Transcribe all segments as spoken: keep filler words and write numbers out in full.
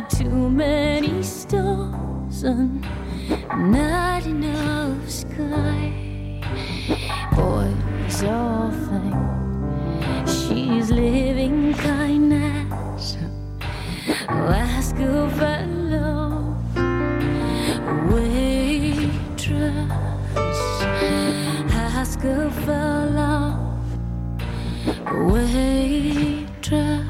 too many stars and not enough sky. Boys all think she's living kindness. Ask her for love, waitress. Ask her for love, waitress.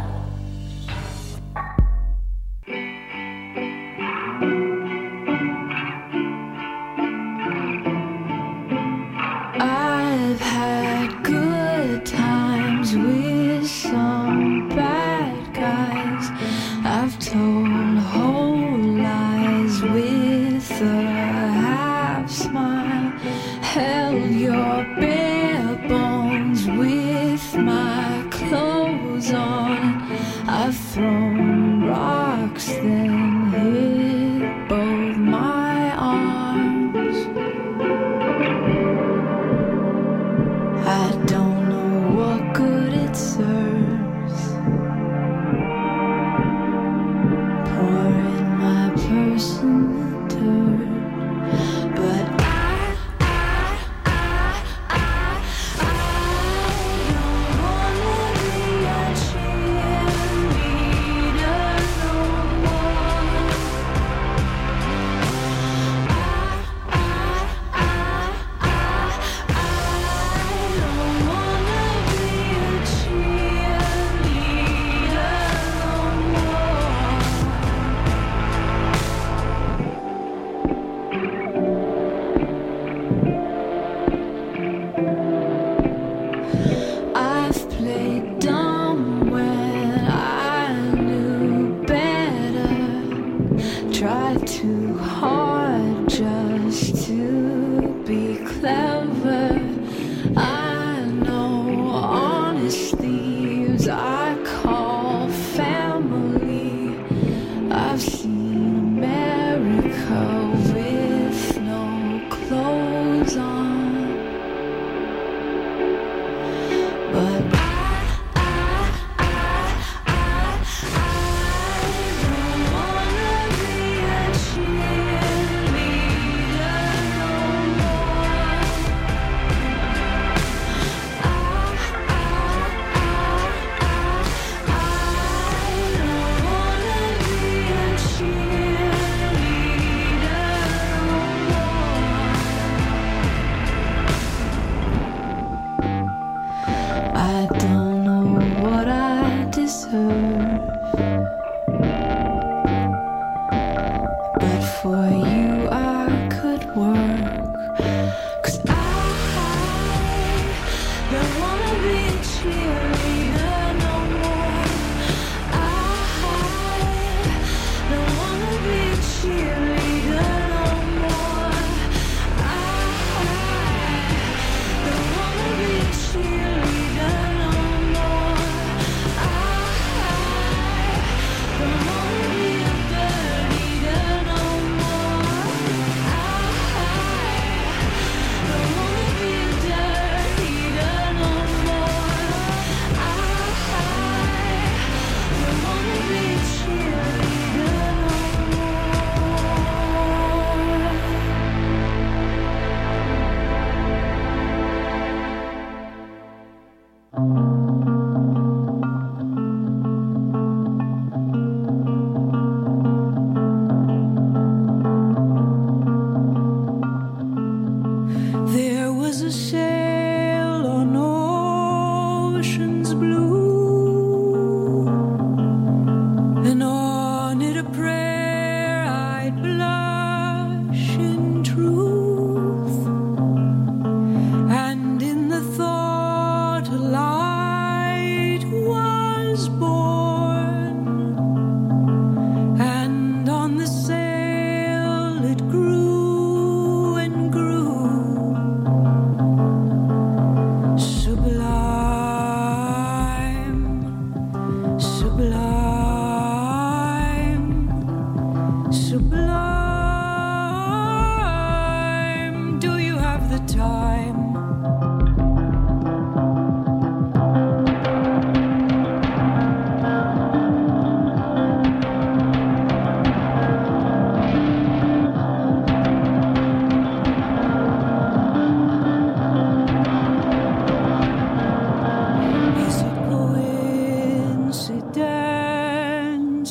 I've had good times with some bad guys. I've told whole lies with a half smile. Held your bare bones with my clothes on. I've thrown rocks then hit both my arms. I don't know what good it serves. Pouring my purse in the dirt. But I, I, I, I, I don't wanna be a cheerleader.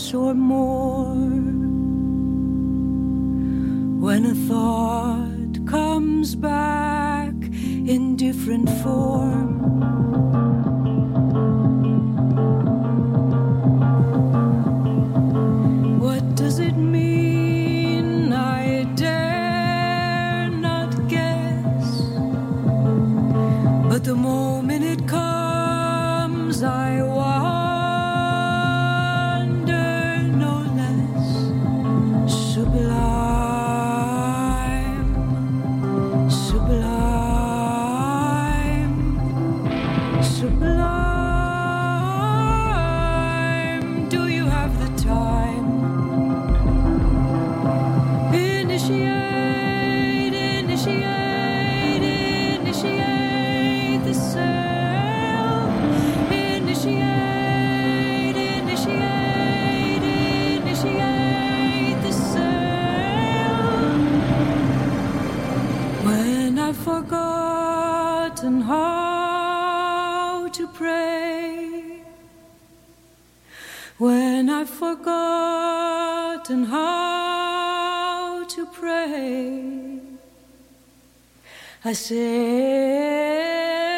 once or more. When a thought comes back in different form, what does it mean? I dare not guess, but the moment it comes, I wonder no less. Sublime, sublime, sublime. Do you have the time? Initiate, initiate, initiate the sail. Initiate, initiate, initiate the sail. When I've forgotten how to pray, when I've forgotten how to pray, I say,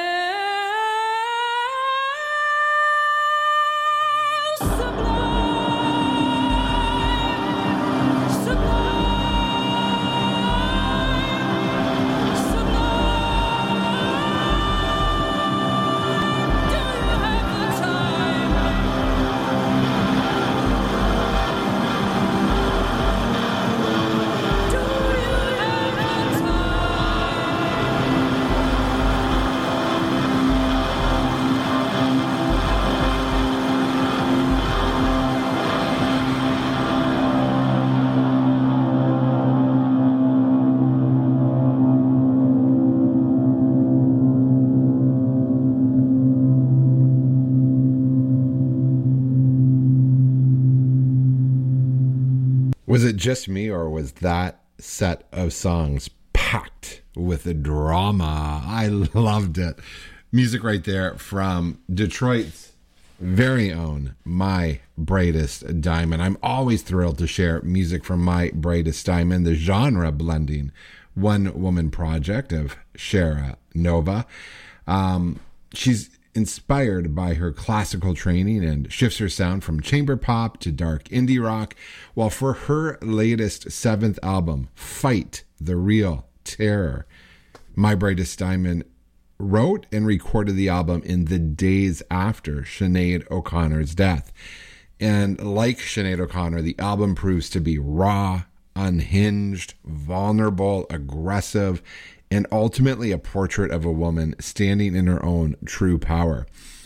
Was it just me, or was that set of songs packed with a drama? I loved it. Music right there from Detroit's very own My Brightest Diamond. I'm always thrilled to share music from My Brightest Diamond, the genre blending one-woman project of Shara Nova. Um, she's inspired by her classical training and shifts her sound from chamber pop to dark indie rock, while for her latest seventh album, Fight the Real Terror, My Brightest Diamond wrote and recorded the album in the days after Sinead O'Connor's death. And like Sinead O'Connor, the album proves to be raw, unhinged, vulnerable, aggressive, and ultimately a portrait of a woman standing in her own true power.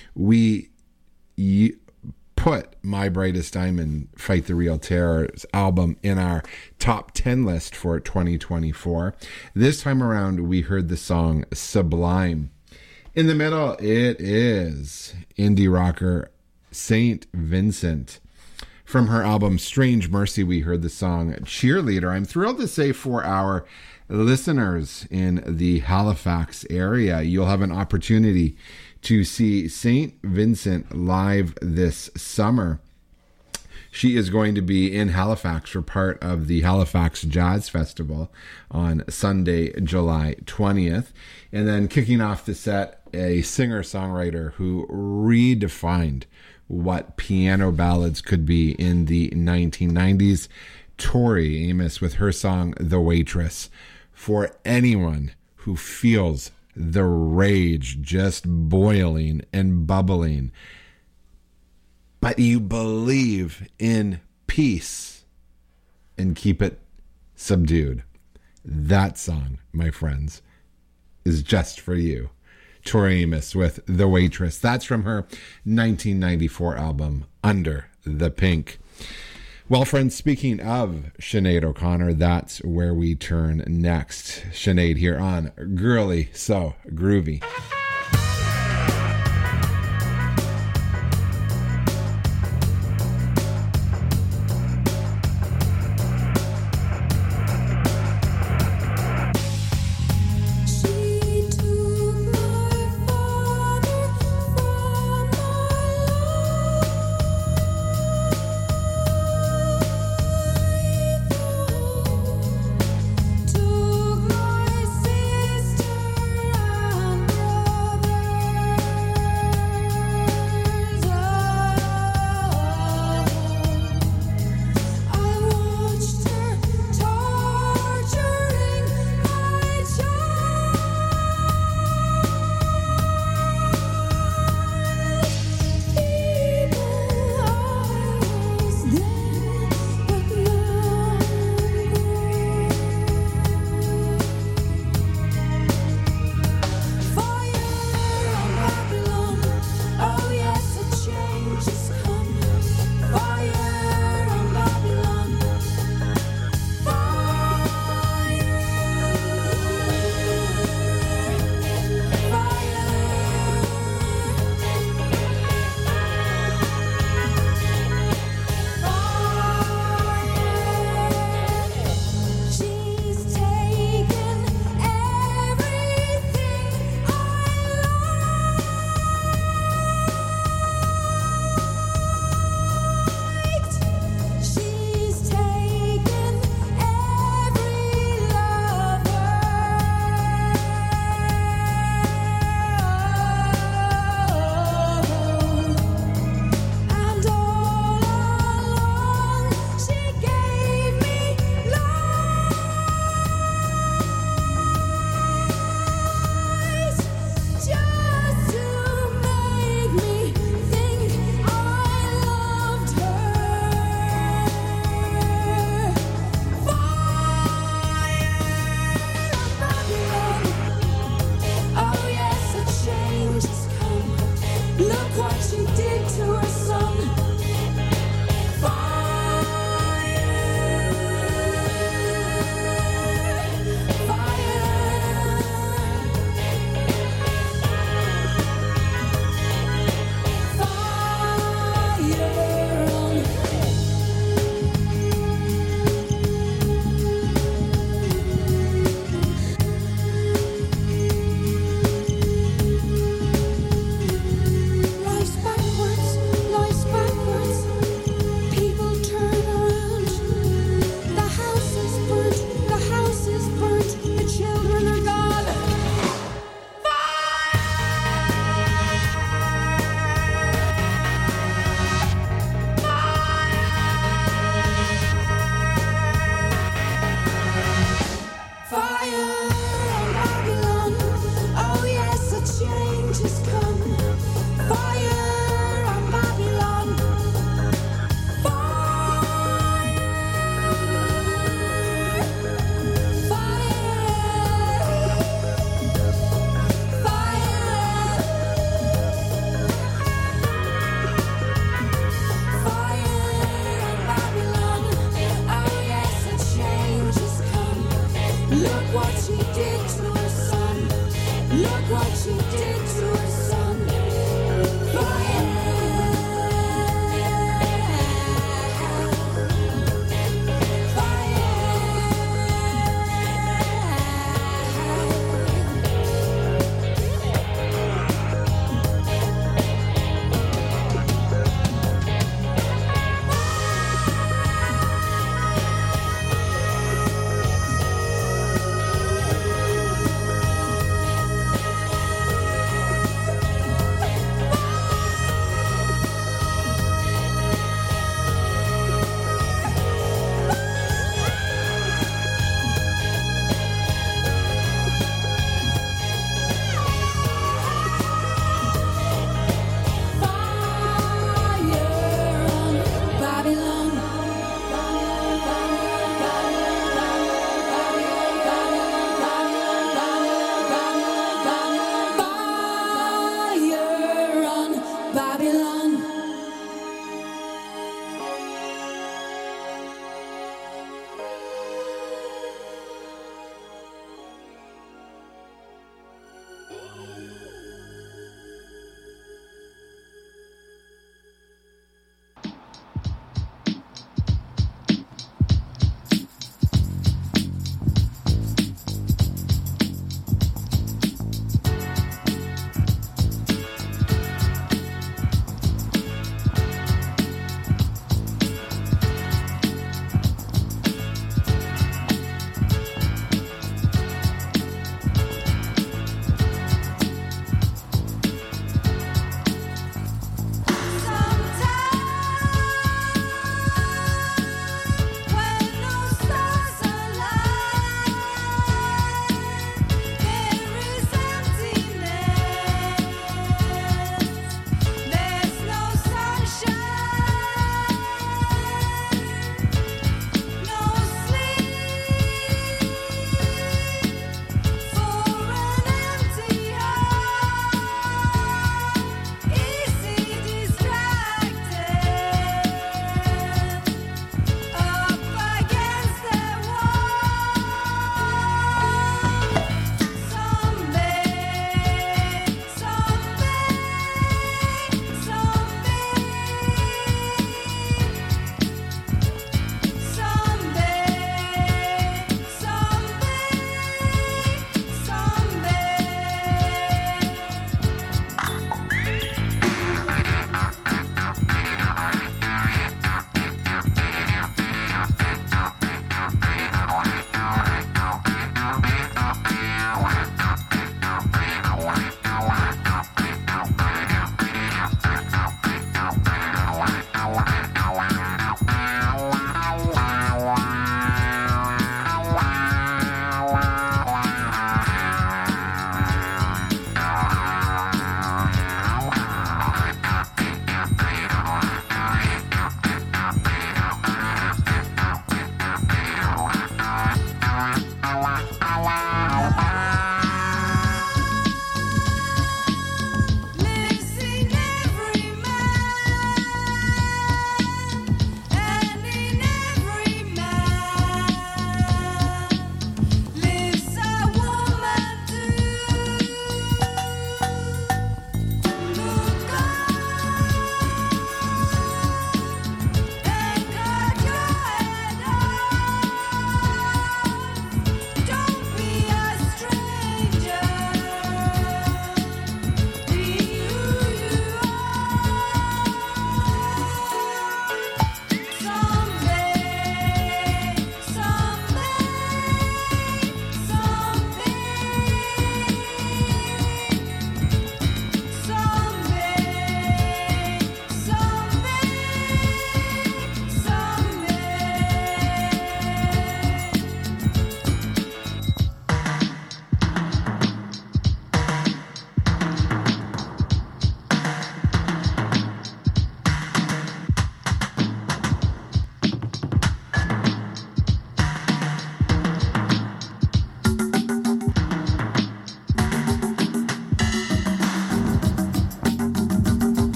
We y- put My Brightest Diamond, Fight the Real Terror's album in our top ten list for twenty twenty-four. This time around, we heard the song Sublime. In the middle, it is indie rocker Saint Vincent. From her album Strange Mercy, we heard the song Cheerleader. I'm thrilled to say for our listeners in the Halifax area, you'll have an opportunity to see Saint Vincent live this summer. She is going to be in Halifax for part of the Halifax Jazz Festival on Sunday, July twentieth. And then kicking off the set, a singer-songwriter who redefined what piano ballads could be in the nineteen nineties, Tori Amos with her song The Waitress. For anyone who feels the rage just boiling and bubbling, but you believe in peace and keep it subdued, that song, my friends, is just for you. Tori Amos with The Waitress. That's from her nineteen ninety-four album, Under the Pink. Well, friends, speaking of Sinead O'Connor, that's where we turn next. Sinead here on Girly So Groovy. She took my father from my life.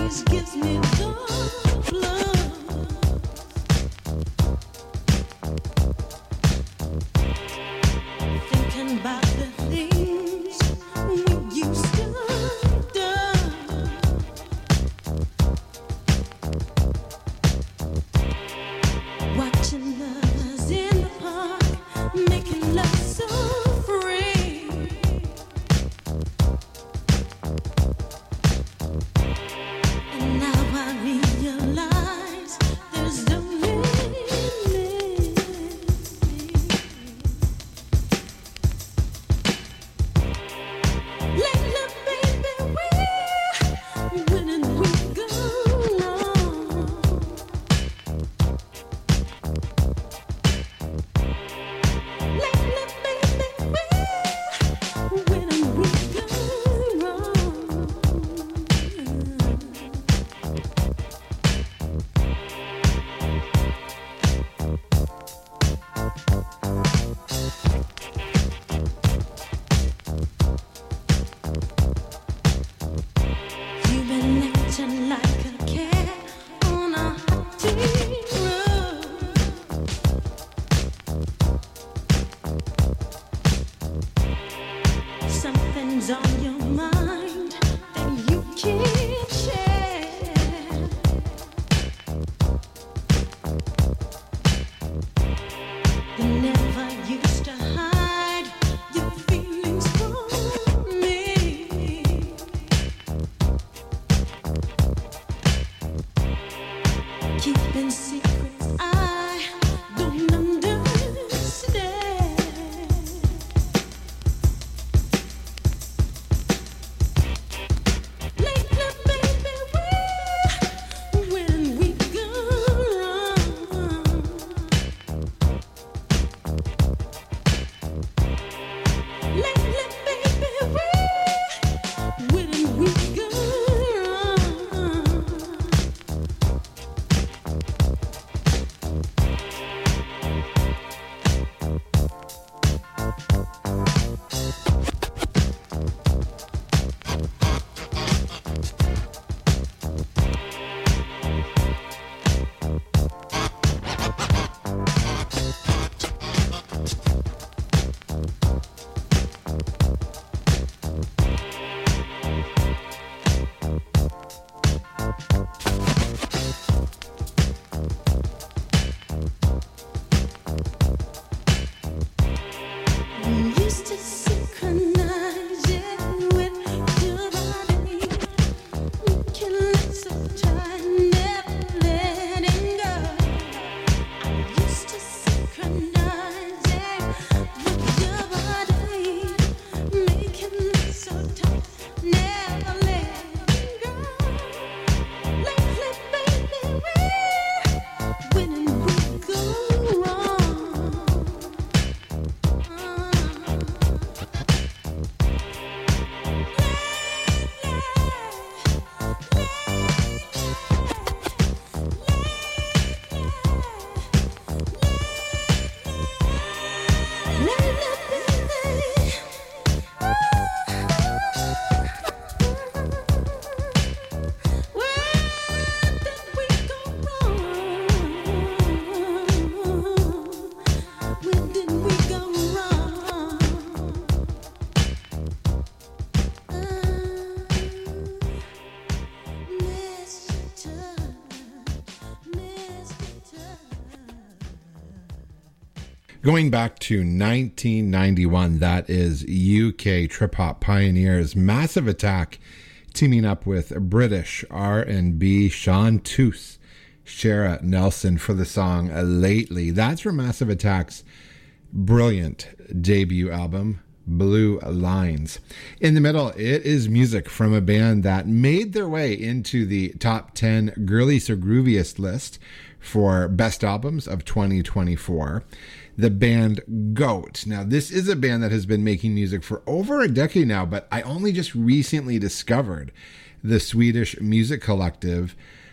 Going back to nineteen ninety-one, that is U K trip-hop pioneers Massive Attack teaming up with British R and B chanteuse Shara Nelson for the song Lately. That's from Massive Attack's brilliant debut album, Blue Lines. In the middle, it is music from a band that made their way into the top ten Girliest or Grooviest list for best albums of twenty twenty-four. The band Goat. Now, this is a band that has been making music for over a decade now, but I only just recently discovered the Swedish music collective,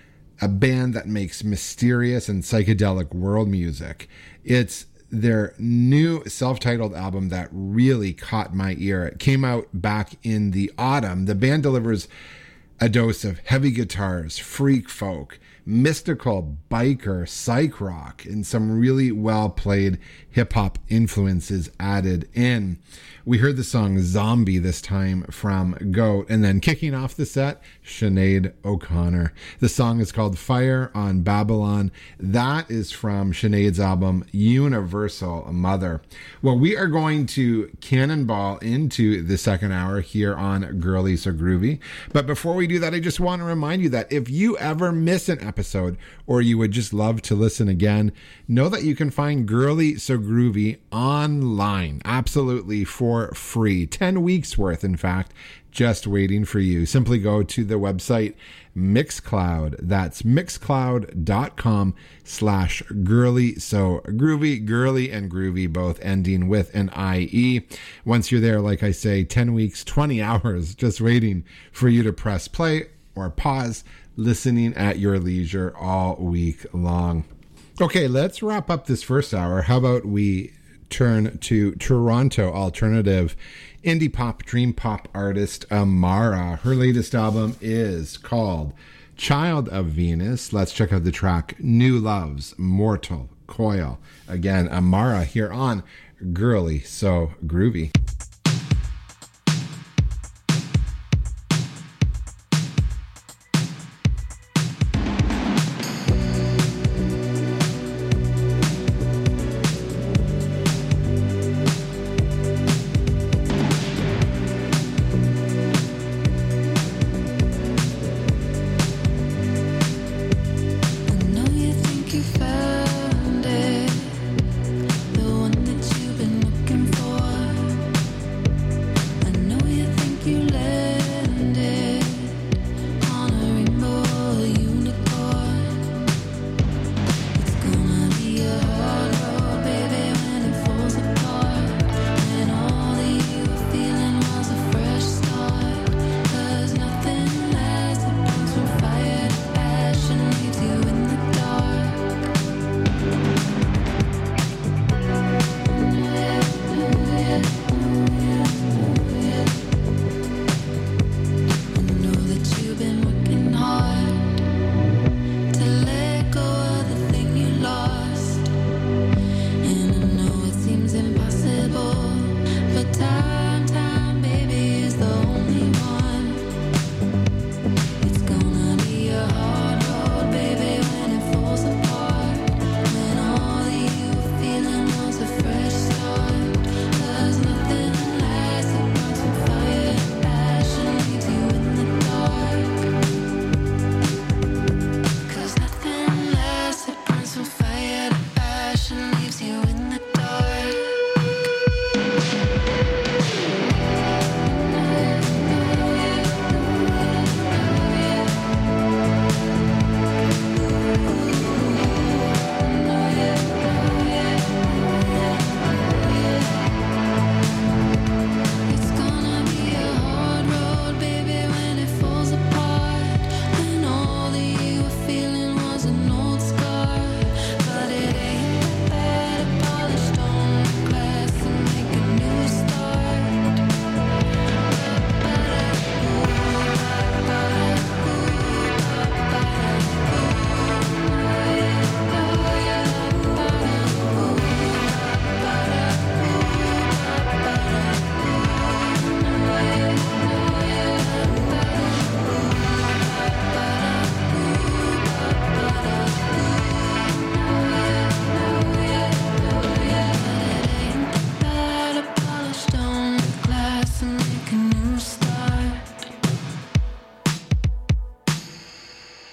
a band that makes mysterious and psychedelic world music. It's their new self-titled album that really caught my ear. It came out back in the autumn. The band delivers A dose of heavy guitars, freak folk, mystical biker, psych rock, and some really well played hip hop influences added in. We heard the song Zombie this time from Goat, and then kicking off the set, Sinead O'Connor. The song is called Fire on Babylon. That is from Sinead's album Universal Mother. Well, we are going to cannonball into the second hour here on Girly So Groovy. But before we do that, I just want to remind you that if you ever miss an episode or you would just love to listen again, know that you can find Girly So Groovy online, absolutely for free. ten weeks worth, in fact, just waiting for you. Simply go to the website Mixcloud. That's mixcloud.com slash girly. So groovy, girly, and groovy, both ending with an I E. Once you're there, like I say, ten weeks, twenty hours, just waiting for you to press play or pause, listening at your leisure all week long. Okay, let's wrap up this first hour. How about we turn to Toronto alternative indie pop, dream pop artist Amara. Her latest album is called Child of Venus. Let's check out the track New Love's Mortal Coil. Again, Amara here on Girly So Groovy.